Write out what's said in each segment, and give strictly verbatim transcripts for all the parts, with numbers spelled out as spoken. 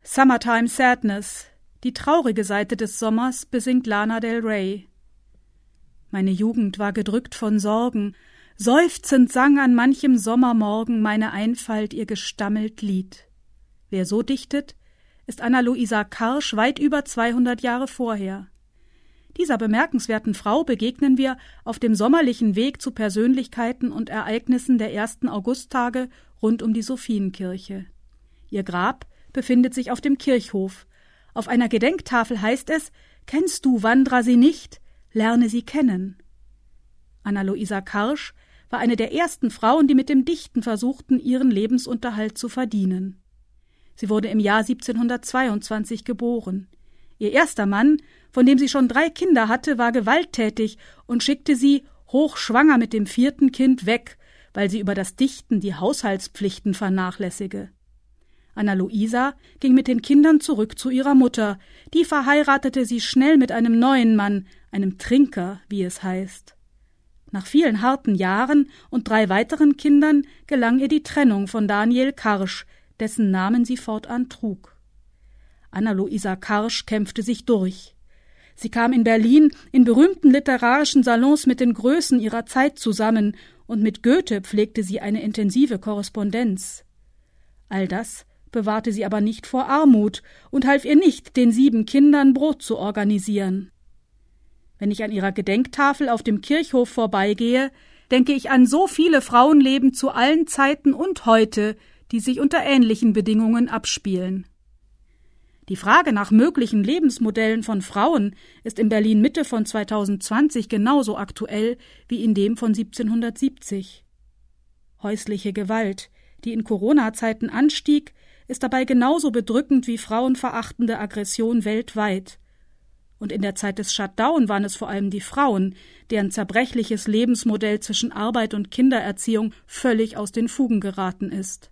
Summertime Sadness, die traurige Seite des Sommers, besingt Lana Del Rey. Meine Jugend war gedrückt von Sorgen, seufzend sang an manchem Sommermorgen meine Einfalt ihr gestammelt Lied. Wer so dichtet, ist Anna-Luisa Karsch weit über zweihundert Jahre vorher. Dieser bemerkenswerten Frau begegnen wir auf dem sommerlichen Weg zu Persönlichkeiten und Ereignissen der ersten Augusttage rund um die Sophienkirche. Ihr Grab befindet sich auf dem Kirchhof. Auf einer Gedenktafel heißt es: »Kennst du Wanderer sie nicht? Lerne sie kennen.« Anna-Luisa Karsch war eine der ersten Frauen, die mit dem Dichten versuchten, ihren Lebensunterhalt zu verdienen. Sie wurde im Jahr siebzehnhundertzweiundzwanzig geboren. Ihr erster Mann, von dem sie schon drei Kinder hatte, war gewalttätig und schickte sie, hochschwanger mit dem vierten Kind, weg, weil sie über das Dichten die Haushaltspflichten vernachlässige. Anna-Luisa ging mit den Kindern zurück zu ihrer Mutter. Die verheiratete sie schnell mit einem neuen Mann, einem Trinker, wie es heißt. Nach vielen harten Jahren und drei weiteren Kindern gelang ihr die Trennung von Daniel Karsch, dessen Namen sie fortan trug. Anna-Luisa Karsch kämpfte sich durch. Sie kam in Berlin in berühmten literarischen Salons mit den Größen ihrer Zeit zusammen, und mit Goethe pflegte sie eine intensive Korrespondenz. All das bewahrte sie aber nicht vor Armut und half ihr nicht, den sieben Kindern Brot zu organisieren. Wenn ich an ihrer Gedenktafel auf dem Kirchhof vorbeigehe, denke ich an so viele Frauenleben zu allen Zeiten und heute, die sich unter ähnlichen Bedingungen abspielen. Die Frage nach möglichen Lebensmodellen von Frauen ist in Berlin-Mitte von zweitausendzwanzig genauso aktuell wie in dem von siebzehnhundertsiebzig. Häusliche Gewalt, die in Corona-Zeiten anstieg, ist dabei genauso bedrückend wie frauenverachtende Aggression weltweit. Und in der Zeit des Shutdown waren es vor allem die Frauen, deren zerbrechliches Lebensmodell zwischen Arbeit und Kindererziehung völlig aus den Fugen geraten ist.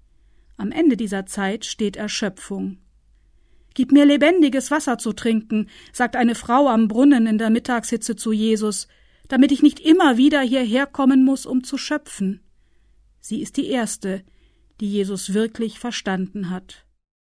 Am Ende dieser Zeit steht Erschöpfung. »Gib mir lebendiges Wasser zu trinken«, sagt eine Frau am Brunnen in der Mittagshitze zu Jesus, »damit ich nicht immer wieder hierher kommen muss, um zu schöpfen.« Sie ist die Erste, die Jesus wirklich verstanden hat.